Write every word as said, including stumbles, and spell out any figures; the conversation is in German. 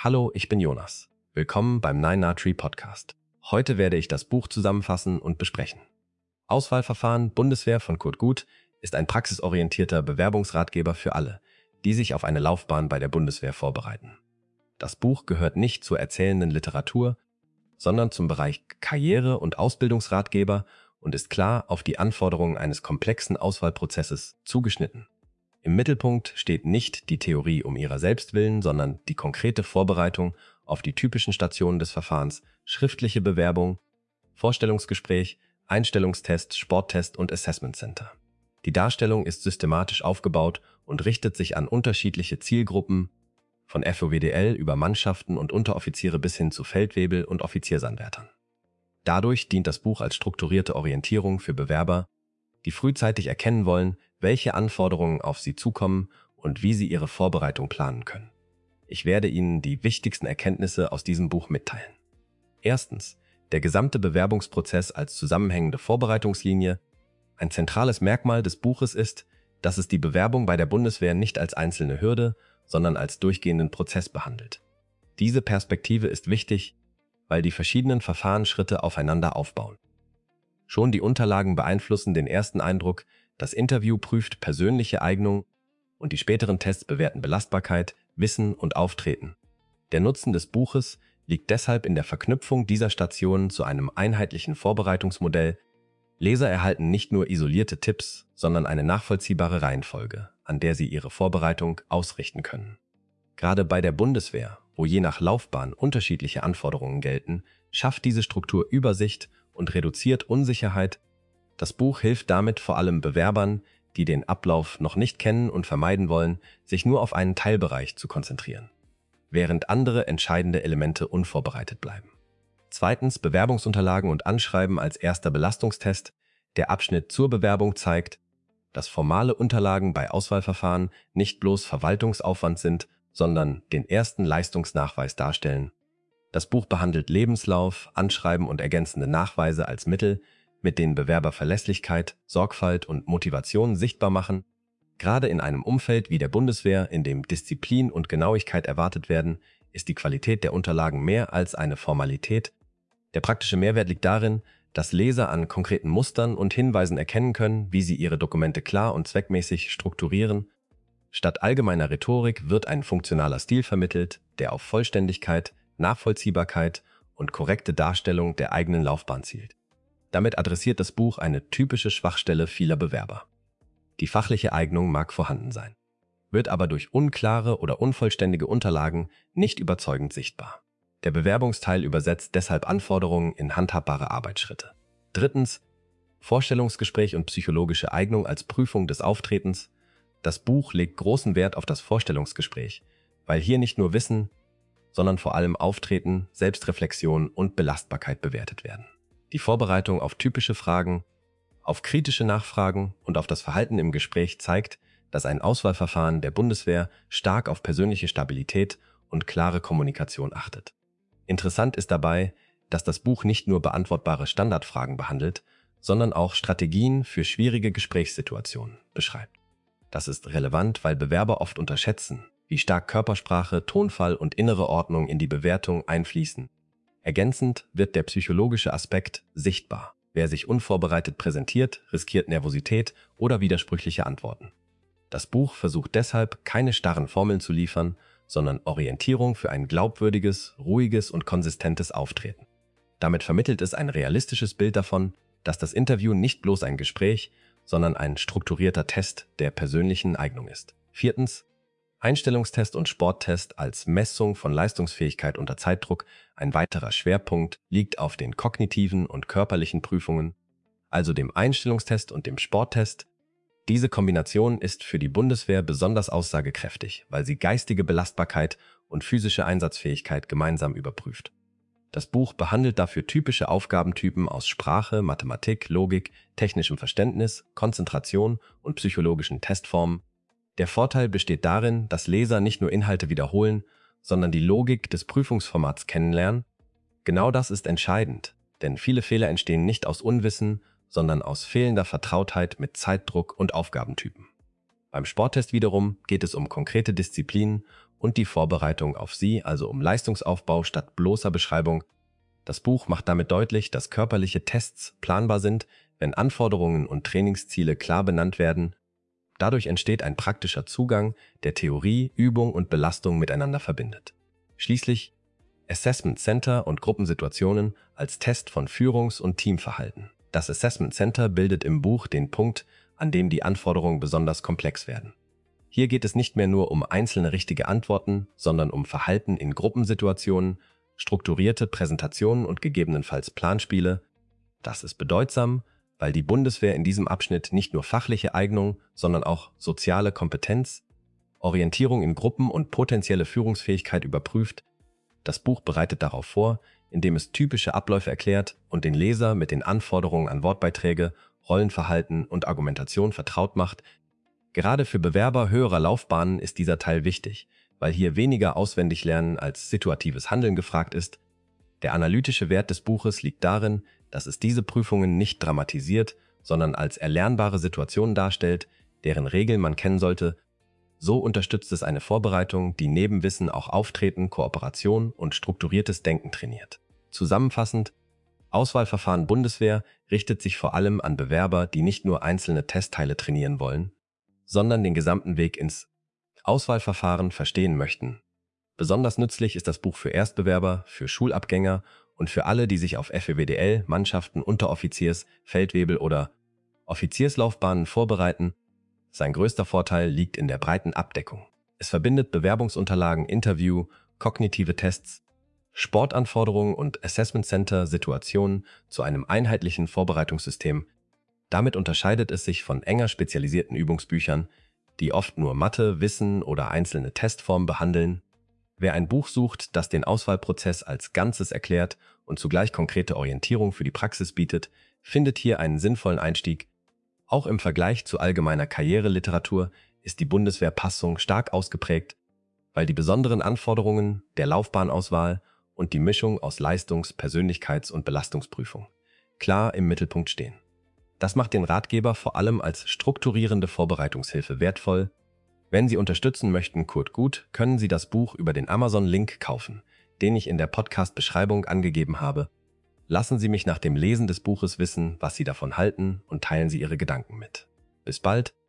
Hallo, ich bin Jonas. Willkommen beim Nine Na Tree Podcast. Heute werde ich das Buch zusammenfassen und besprechen. Auswahlverfahren Bundeswehr von Kurt Gut ist ein praxisorientierter Bewerbungsratgeber für alle, die sich auf eine Laufbahn bei der Bundeswehr vorbereiten. Das Buch gehört nicht zur erzählenden Literatur, sondern zum Bereich Karriere- und Ausbildungsratgeber und ist klar auf die Anforderungen eines komplexen Auswahlprozesses zugeschnitten. Im Mittelpunkt steht nicht die Theorie um ihrer selbst willen, sondern die konkrete Vorbereitung auf die typischen Stationen des Verfahrens, schriftliche Bewerbung, Vorstellungsgespräch, Einstellungstest, Sporttest und Assessment Center. Die Darstellung ist systematisch aufgebaut und richtet sich an unterschiedliche Zielgruppen, von F O W D L über Mannschaften und Unteroffiziere bis hin zu Feldwebel- und Offiziersanwärtern. Dadurch dient das Buch als strukturierte Orientierung für Bewerber, die frühzeitig erkennen wollen, welche Anforderungen auf sie zukommen und wie sie ihre Vorbereitung planen können. Ich werde Ihnen die wichtigsten Erkenntnisse aus diesem Buch mitteilen. Erstens, der gesamte Bewerbungsprozess als zusammenhängende Vorbereitungslinie. Ein zentrales Merkmal des Buches ist, dass es die Bewerbung bei der Bundeswehr nicht als einzelne Hürde, sondern als durchgehenden Prozess behandelt. Diese Perspektive ist wichtig, weil die verschiedenen Verfahrensschritte aufeinander aufbauen. Schon die Unterlagen beeinflussen den ersten Eindruck, das Interview prüft persönliche Eignung und die späteren Tests bewerten Belastbarkeit, Wissen und Auftreten. Der Nutzen des Buches liegt deshalb in der Verknüpfung dieser Stationen zu einem einheitlichen Vorbereitungsmodell. Leser erhalten nicht nur isolierte Tipps, sondern eine nachvollziehbare Reihenfolge, an der sie ihre Vorbereitung ausrichten können. Gerade bei der Bundeswehr, wo je nach Laufbahn unterschiedliche Anforderungen gelten, schafft diese Struktur Übersicht und reduziert Unsicherheit. Das Buch hilft damit vor allem Bewerbern, die den Ablauf noch nicht kennen und vermeiden wollen, sich nur auf einen Teilbereich zu konzentrieren, während andere entscheidende Elemente unvorbereitet bleiben. Zweitens, Bewerbungsunterlagen und Anschreiben als erster Belastungstest. Der Abschnitt zur Bewerbung zeigt, dass formale Unterlagen bei Auswahlverfahren nicht bloß Verwaltungsaufwand sind, sondern den ersten Leistungsnachweis darstellen. Das Buch behandelt Lebenslauf, Anschreiben und ergänzende Nachweise als Mittel, mit denen Bewerber Verlässlichkeit, Sorgfalt und Motivation sichtbar machen. Gerade in einem Umfeld wie der Bundeswehr, in dem Disziplin und Genauigkeit erwartet werden, ist die Qualität der Unterlagen mehr als eine Formalität. Der praktische Mehrwert liegt darin, dass Leser an konkreten Mustern und Hinweisen erkennen können, wie sie ihre Dokumente klar und zweckmäßig strukturieren. Statt allgemeiner Rhetorik wird ein funktionaler Stil vermittelt, der auf Vollständigkeit, Nachvollziehbarkeit und korrekte Darstellung der eigenen Laufbahn zielt. Damit adressiert das Buch eine typische Schwachstelle vieler Bewerber. Die fachliche Eignung mag vorhanden sein, wird aber durch unklare oder unvollständige Unterlagen nicht überzeugend sichtbar. Der Bewerbungsteil übersetzt deshalb Anforderungen in handhabbare Arbeitsschritte. Drittens, Vorstellungsgespräch und psychologische Eignung als Prüfung des Auftretens. Das Buch legt großen Wert auf das Vorstellungsgespräch, weil hier nicht nur Wissen, sondern vor allem Auftreten, Selbstreflexion und Belastbarkeit bewertet werden. Die Vorbereitung auf typische Fragen, auf kritische Nachfragen und auf das Verhalten im Gespräch zeigt, dass ein Auswahlverfahren der Bundeswehr stark auf persönliche Stabilität und klare Kommunikation achtet. Interessant ist dabei, dass das Buch nicht nur beantwortbare Standardfragen behandelt, sondern auch Strategien für schwierige Gesprächssituationen beschreibt. Das ist relevant, weil Bewerber oft unterschätzen, wie stark Körpersprache, Tonfall und innere Ordnung in die Bewertung einfließen. Ergänzend wird der psychologische Aspekt sichtbar. Wer sich unvorbereitet präsentiert, riskiert Nervosität oder widersprüchliche Antworten. Das Buch versucht deshalb, keine starren Formeln zu liefern, sondern Orientierung für ein glaubwürdiges, ruhiges und konsistentes Auftreten. Damit vermittelt es ein realistisches Bild davon, dass das Interview nicht bloß ein Gespräch, sondern ein strukturierter Test der persönlichen Eignung ist. Viertens, Einstellungstest und Sporttest als Messung von Leistungsfähigkeit unter Zeitdruck. Ein weiterer Schwerpunkt liegt auf den kognitiven und körperlichen Prüfungen, also dem Einstellungstest und dem Sporttest. Diese Kombination ist für die Bundeswehr besonders aussagekräftig, weil sie geistige Belastbarkeit und physische Einsatzfähigkeit gemeinsam überprüft. Das Buch behandelt dafür typische Aufgabentypen aus Sprache, Mathematik, Logik, technischem Verständnis, Konzentration und psychologischen Testformen. Der Vorteil besteht darin, dass Leser nicht nur Inhalte wiederholen, sondern die Logik des Prüfungsformats kennenlernen. Genau das ist entscheidend, denn viele Fehler entstehen nicht aus Unwissen, sondern aus fehlender Vertrautheit mit Zeitdruck und Aufgabentypen. Beim Sporttest wiederum geht es um konkrete Disziplinen und die Vorbereitung auf sie, also um Leistungsaufbau statt bloßer Beschreibung. Das Buch macht damit deutlich, dass körperliche Tests planbar sind, wenn Anforderungen und Trainingsziele klar benannt werden. Dadurch entsteht ein praktischer Zugang, der Theorie, Übung und Belastung miteinander verbindet. Schließlich Assessment Center und Gruppensituationen als Test von Führungs- und Teamverhalten. Das Assessment Center bildet im Buch den Punkt, an dem die Anforderungen besonders komplex werden. Hier geht es nicht mehr nur um einzelne richtige Antworten, sondern um Verhalten in Gruppensituationen, strukturierte Präsentationen und gegebenenfalls Planspiele. Das ist bedeutsam, weil die Bundeswehr in diesem Abschnitt nicht nur fachliche Eignung, sondern auch soziale Kompetenz, Orientierung in Gruppen und potenzielle Führungsfähigkeit überprüft. Das Buch bereitet darauf vor, indem es typische Abläufe erklärt und den Leser mit den Anforderungen an Wortbeiträge, Rollenverhalten und Argumentation vertraut macht. Gerade für Bewerber höherer Laufbahnen ist dieser Teil wichtig, weil hier weniger auswendig lernen als situatives Handeln gefragt ist. Der analytische Wert des Buches liegt darin, dass es diese Prüfungen nicht dramatisiert, sondern als erlernbare Situationen darstellt, deren Regeln man kennen sollte. So unterstützt es eine Vorbereitung, die neben Wissen auch Auftreten, Kooperation und strukturiertes Denken trainiert. Zusammenfassend: Auswahlverfahren Bundeswehr richtet sich vor allem an Bewerber, die nicht nur einzelne Testteile trainieren wollen, sondern den gesamten Weg ins Auswahlverfahren verstehen möchten. Besonders nützlich ist das Buch für Erstbewerber, für Schulabgänger und für alle, die sich auf F E W D L, Mannschaften, Unteroffiziers-, Feldwebel- oder Offizierslaufbahnen vorbereiten. Sein größter Vorteil liegt in der breiten Abdeckung. Es verbindet Bewerbungsunterlagen, Interview, kognitive Tests, Sportanforderungen und Assessment Center Situationen zu einem einheitlichen Vorbereitungssystem. Damit unterscheidet es sich von enger spezialisierten Übungsbüchern, die oft nur Mathe, Wissen oder einzelne Testformen behandeln. Wer ein Buch sucht, das den Auswahlprozess als Ganzes erklärt und zugleich konkrete Orientierung für die Praxis bietet, findet hier einen sinnvollen Einstieg. Auch im Vergleich zu allgemeiner Karriereliteratur ist die Bundeswehrpassung stark ausgeprägt, weil die besonderen Anforderungen der Laufbahnauswahl und die Mischung aus Leistungs-, Persönlichkeits- und Belastungsprüfung klar im Mittelpunkt stehen. Das macht den Ratgeber vor allem als strukturierende Vorbereitungshilfe wertvoll. Wenn Sie unterstützen möchten, Kurt Gut, können Sie das Buch über den Amazon-Link kaufen, den ich in der Podcast-Beschreibung angegeben habe. Lassen Sie mich nach dem Lesen des Buches wissen, was Sie davon halten, und teilen Sie Ihre Gedanken mit. Bis bald!